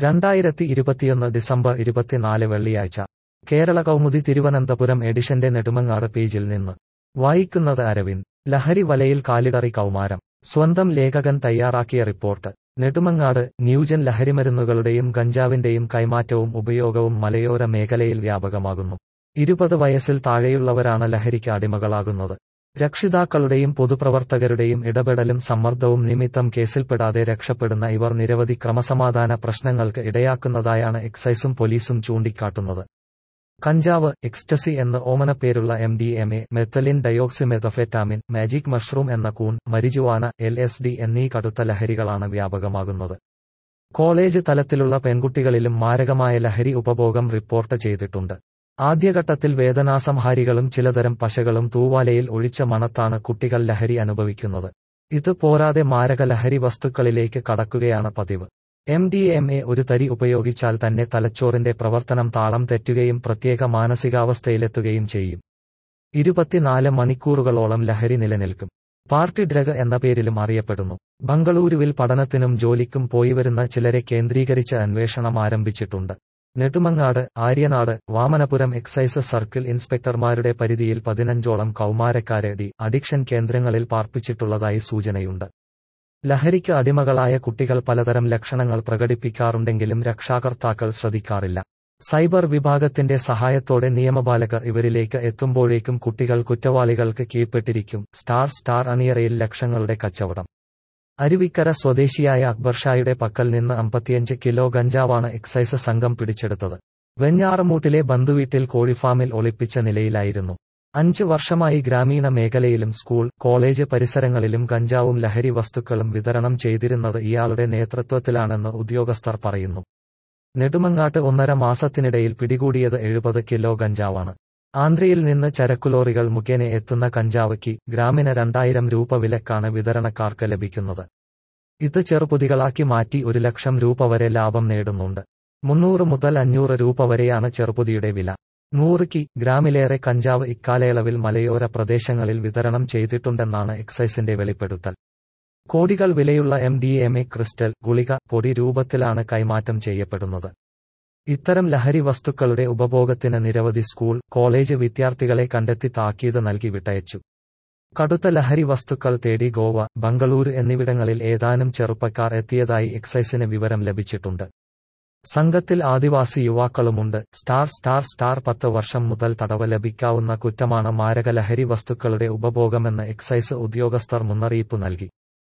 2021 December 24 വെള്ളിയാഴ്ച കേരള കൗമുദി തിരുവനന്തപുരം എഡിഷന്റെ നെടുമങ്ങാട് പേജിൽ നിന്ന് വായിക്കുന്നത് അരവിന്ദ്. ലഹരി വലയിൽ കാലിടറി കൗമാരം. സ്വന്തം ലേഖകൻ തയ്യാറാക്കിയ റിപ്പോർട്ട്. നെടുമങ്ങാട്. ന്യൂജൻ ലഹരിമരുന്നുകളുടെയും ഗഞ്ചാവിന്റെയും കൈമാറ്റവും ഉപയോഗവും മലയോര മേഖലയിൽ വ്യാപകമാകുന്നു. 20 വയസ്സിൽ താഴെയുള്ളവരാണ് ലഹരിക്ക് അടിമകളാകുന്നത്. രക്ഷിതാക്കളുടെയും പൊതുപ്രവർത്തകരുടെയും ഇടപെടലും സമ്മർദ്ദവും നിമിത്തം കേസിൽപ്പെടാതെ രക്ഷപ്പെടുന്ന ഇവർ നിരവധി ക്രമസമാധാന പ്രശ്നങ്ങൾക്ക് ഇടയാക്കുന്നതായാണ് എക്സൈസും പോലീസും ചൂണ്ടിക്കാട്ടുന്നത്. കഞ്ചാവ്, എക്സ്റ്റസി എന്ന് ഓമനപ്പേരുള്ള MDMA, methylene dioxymethamphetamine, magic mushroom എന്ന കൂൺ, മരിജുവാന, LSD എന്നീ കടുത്ത ലഹരികളാണ് വ്യാപകമാകുന്നത്. കോളേജ് തലത്തിലുള്ള പെൺകുട്ടികളിലും മാരകമായ ലഹരി ഉപഭോഗം റിപ്പോർട്ട് ചെയ്തിട്ടുണ്ട്. ആദ്യഘട്ടത്തിൽ വേദനാസംഹാരികളും ചിലതരം പശകളും തൂവാലയിൽ ഒഴിച്ച മണത്താണ് കുട്ടികൾ ലഹരി അനുഭവിക്കുന്നത്. ഇത് പോരാതെ മാരക ലഹരി വസ്തുക്കളിലേക്ക് കടക്കുകയാണ് പതിവ്. MDMA ഒരു തരി ഉപയോഗിച്ചാൽ തന്നെ തലച്ചോറിന്റെ പ്രവർത്തനം താളം തെറ്റുകയും പ്രത്യേക മാനസികാവസ്ഥയിലെത്തുകയും ചെയ്യും. 24 മണിക്കൂറുകളോളം ലഹരി നിലനിൽക്കും. പാർട്ടി ഡ്രഗ് എന്ന പേരിലും അറിയപ്പെടുന്നു. ബംഗളൂരുവിൽ പഠനത്തിനും ജോലിക്കും പോയിവരുന്ന ചിലരെ കേന്ദ്രീകരിച്ച് അന്വേഷണം ആരംഭിച്ചിട്ടുണ്ട്. നെടുമങ്ങാട്, ആര്യനാട്, വാമനപുരം എക്സൈസ് സർക്കിൾ ഇൻസ്പെക്ടർമാരുടെ പരിധിയിൽ 15ഓളം കൗമാരക്കാരെ അഡിക്ഷൻ കേന്ദ്രങ്ങളിൽ പാർപ്പിച്ചിട്ടുള്ളതായി സൂചനയുണ്ട്. ലഹരിക്ക് അടിമകളായ കുട്ടികൾ പലതരം ലക്ഷണങ്ങൾ പ്രകടിപ്പിക്കാറുണ്ടെങ്കിലും രക്ഷാകർത്താക്കൾ ശ്രദ്ധിക്കാറില്ല. സൈബർ വിഭാഗത്തിന്റെ സഹായത്തോടെ നിയമപാലകർ ഇവരിലേക്ക് എത്തുമ്പോഴേക്കും കുട്ടികൾ കുറ്റവാളികൾക്ക് കീഴ്പ്പെട്ടിരിക്കും. സ്റ്റാർ അണിയറയിൽ ലക്ഷങ്ങളുടെ കച്ചവടം. അരുവിക്കര സ്വദേശിയായ അക്ബർഷായുടെ പക്കൽ നിന്ന് 55 കിലോ ഗഞ്ചാവാണ് എക്സൈസ് സംഘം പിടിച്ചെടുത്തത്. വെഞ്ഞാറമൂട്ടിലെ ബന്ധുവീട്ടിൽ കോഴിഫാമിൽ ഒളിപ്പിച്ച നിലയിലായിരുന്നു. 5 വർഷമായി ഗ്രാമീണ മേഖലയിലും സ്കൂൾ, കോളേജ് പരിസരങ്ങളിലും ഗഞ്ചാവും ലഹരി വസ്തുക്കളും വിതരണം ചെയ്തിരുന്നത് ഇയാളുടെ നേതൃത്വത്തിലാണെന്ന് ഉദ്യോഗസ്ഥർ പറയുന്നു. നെടുമങ്ങാട്ട് 1.5 മാസത്തിനിടയിൽ പിടികൂടിയത് 70 കിലോ ഗഞ്ചാവാണ്. ആന്ധ്രയിൽ നിന്ന് ചരക്കുലോറികൾ മുഖേന എത്തുന്ന കഞ്ചാവയ്ക്ക് ഗ്രാമിന് 2000 രൂപ വിലക്കാണ് വിതരണക്കാർക്ക് ലഭിക്കുന്നത്. ഇത് ചെറുപൊതികളാക്കി മാറ്റി 1 ലക്ഷം രൂപ വരെ ലാഭം നേടുന്നുണ്ട്. 300 മുതൽ 500 രൂപ വരെയാണ് ചെറുപൊതിയുടെ വില. 100 ഗ്രാമിലേറെ കഞ്ചാവ് ഇക്കാലയളവിൽ മലയോര പ്രദേശങ്ങളിൽ വിതരണം ചെയ്തിട്ടുണ്ടെന്നാണ് എക്സൈസിന്റെ വെളിപ്പെടുത്തൽ. കോടികൾ വിലയുള്ള MDMA ക്രിസ്റ്റൽ, ഗുളിക, പൊടി രൂപത്തിലാണ് കൈമാറ്റം ചെയ്യപ്പെടുന്നത്. ഇത്തരം ലഹരി വസ്തുക്കളുടെ ഉപഭോഗത്തിന് നിരവധി സ്കൂൾ, കോളേജ് വിദ്യാർത്ഥികളെ കണ്ടെത്തി താക്കീത് നൽകി വിട്ടയച്ചു. കടുത്ത ലഹരി വസ്തുക്കൾ തേടി ഗോവ, ബംഗളൂരു എന്നിവിടങ്ങളിൽ ഏതാനും ചെറുപ്പക്കാർ എത്തിയതായി എക്സൈസിന് വിവരം ലഭിച്ചിട്ടുണ്ട്. സംഘത്തിൽ ആദിവാസി യുവാക്കളുമുണ്ട്. സ്റ്റാർ 10 വർഷം മുതൽ തടവ് ലഭിക്കാവുന്ന കുറ്റമാണ് മാരക ലഹരി വസ്തുക്കളുടെ ഉപഭോഗമെന്ന് എക്സൈസ് ഉദ്യോഗസ്ഥർ മുന്നറിയിപ്പ് നൽകി.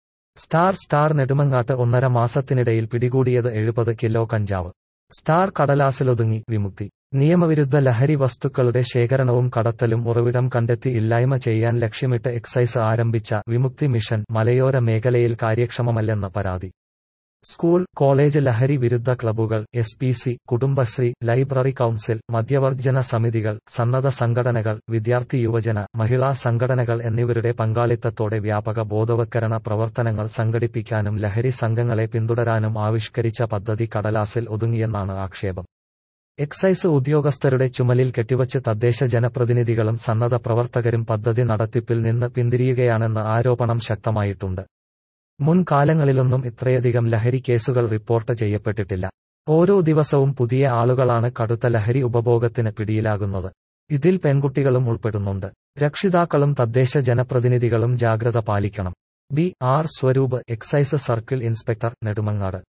സ്റ്റാർ നെടുമങ്ങാട്ട് 1.5 മാസത്തിനിടയിൽ പിടികൂടിയത് 70 കിലോ കഞ്ചാവ്. സ്റ്റാർ കടലാസിലൊതുങ്ങി. വിമുക്തി. നിയമവിരുദ്ധ ലഹരി വസ്തുക്കളുടെ ശേഖരണവും കടത്തലും ഉറവിടം കണ്ടെത്തി ഇല്ലായ്മ ചെയ്യാൻ ലക്ഷ്യമിട്ട് എക്സൈസ് ആരംഭിച്ച വിമുക്തി മിഷൻ മലയോര മേഖലയിൽ കാര്യക്ഷമമല്ലെന്ന് പരാതി. സ്കൂൾ, കോളേജ് ലഹരി വിരുദ്ധ ക്ലബ്ബുകൾ, SPC, കുടുംബശ്രീ, ലൈബ്രറി കൗൺസിൽ, മദ്യവർജന സമിതികൾ, സന്നദ്ധ സംഘടനകൾ, വിദ്യാർത്ഥി യുവജന, മഹിളാ സംഘടനകൾ എന്നിവരുടെ പങ്കാളിത്തത്തോടെ വ്യാപക ബോധവത്കരണ പ്രവർത്തനങ്ങൾ സംഘടിപ്പിക്കാനും ലഹരി സംഘങ്ങളെ പിന്തുടരാനും ആവിഷ്കരിച്ച പദ്ധതി കടലാസിൽ ഒതുങ്ങിയെന്നാണ് ആക്ഷേപം. എക്സൈസ് ഉദ്യോഗസ്ഥരുടെ ചുമലിൽ കെട്ടിവച്ച് തദ്ദേശ ജനപ്രതിനിധികളും സന്നദ്ധ പ്രവർത്തകരും പദ്ധതി നടത്തിപ്പിൽ നിന്ന് പിന്തിരിയുകയാണെന്ന് ആരോപണം ശക്തമായിട്ടുണ്ട്. മുൻകാലങ്ങളിലൊന്നും ഇത്രയധികം ലഹരി കേസുകൾ റിപ്പോർട്ട് ചെയ്യപ്പെട്ടിട്ടില്ല. ഓരോ ദിവസവും പുതിയ ആളുകളാണ് കടുത്ത ലഹരി ഉപഭോഗത്തിന് പിടിയിലാകുന്നത്. ഇതിൽ പെൺകുട്ടികളും ഉൾപ്പെടുന്നുണ്ട്. രക്ഷിതാക്കളും തദ്ദേശ ജനപ്രതിനിധികളും ജാഗ്രത പാലിക്കണം. BR Swaroop, excise circle inspector, Nedumangad.